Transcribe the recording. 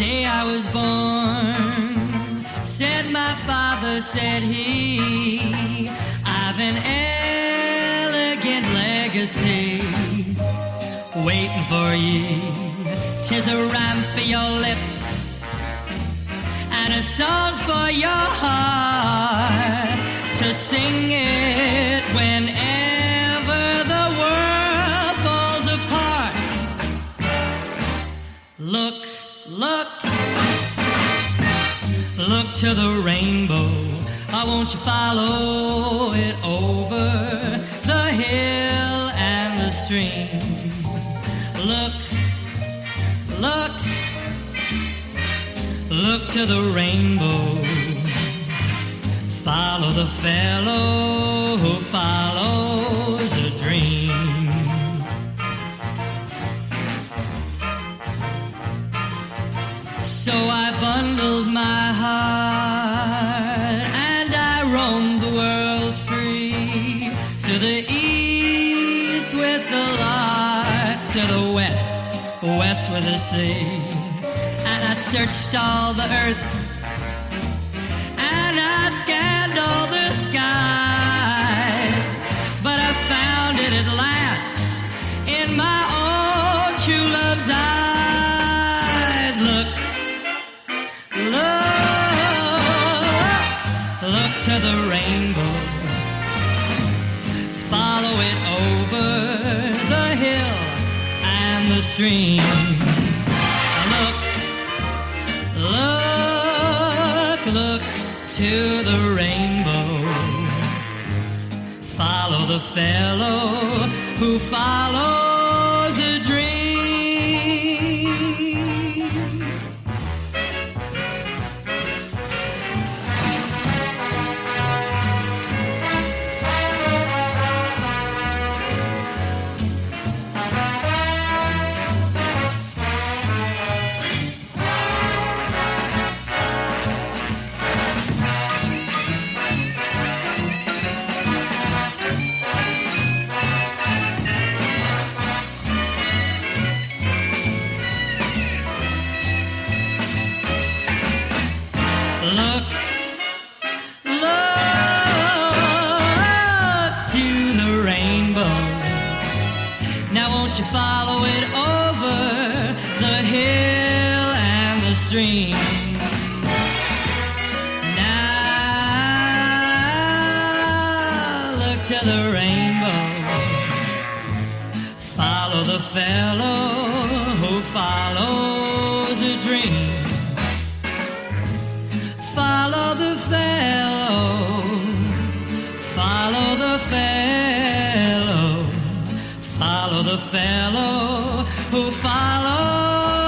day I was born, said my father, said he, I've an elegant legacy waiting for ye. 'Tis a rhyme for your lips and a song for your heart, to sing it whenever the world falls apart. Look, look, look to the rainbow. Oh, won't you follow it over the hill and the stream? Look, look, look to the rainbow. Follow the fellow who follows a dream. So I bundled my heart and I roamed the world free, to the east with the lark, to the west, west with the sea. And I searched all the earth and I scanned all the skies, but I found it at last in my own true love's eyes. Look, look, look to the rainbow. Follow it over the hill and the stream. Look, look, look to the rainbow. Follow the fellow who follows a dream. Look, look to the rainbow. Now won't you follow it over the hill and the stream? Now look to the rainbow. Follow the fellow who follows a dream. Follow the fellow, follow the fellow, follow the fellow who follows